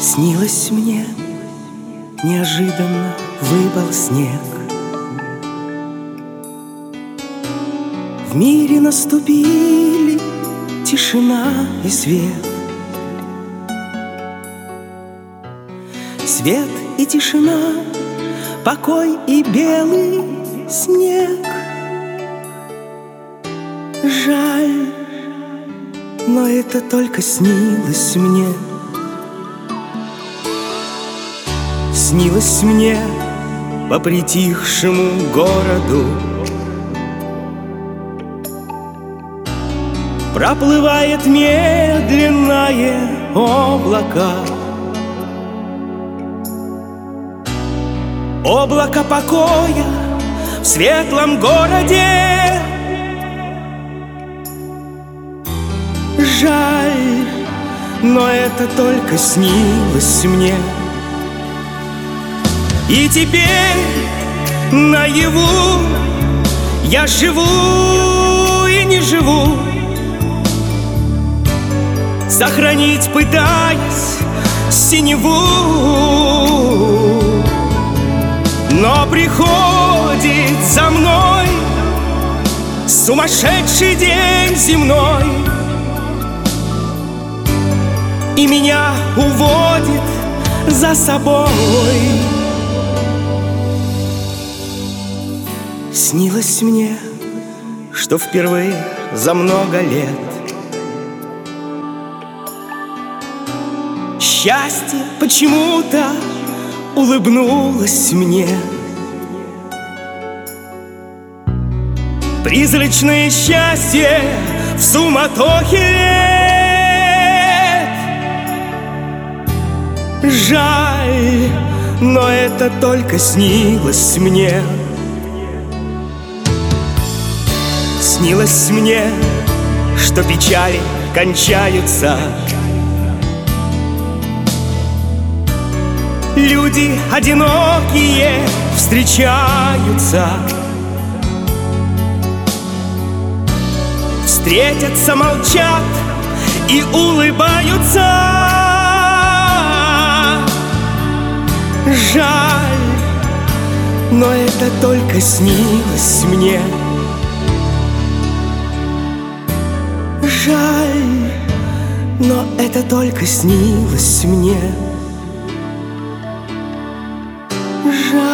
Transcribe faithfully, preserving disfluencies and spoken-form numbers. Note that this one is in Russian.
Снилось мне, неожиданно выпал снег. В мире наступили тишина и свет. Свет и тишина, покой и белый снег. Жаль, но это только снилось мне. Снилось мне по притихшему городу проплывает медленное облако. Облако покоя в светлом городе. Жаль, но это только снилось мне. И теперь наяву я живу и не живу, сохранить пытаясь синеву. Но приходит за мной сумасшедший день земной, и меня уводит за собой. Снилось мне, что впервые за много лет счастье почему-то улыбнулось мне. Призрачное счастье в суматохе лет. Жаль, но это только снилось мне. Снилось мне, что печали кончаются, люди одинокие встречаются, встретятся, молчат и улыбаются. Жаль, но это только снилось мне. Жаль, но это только снилось мне. Жаль.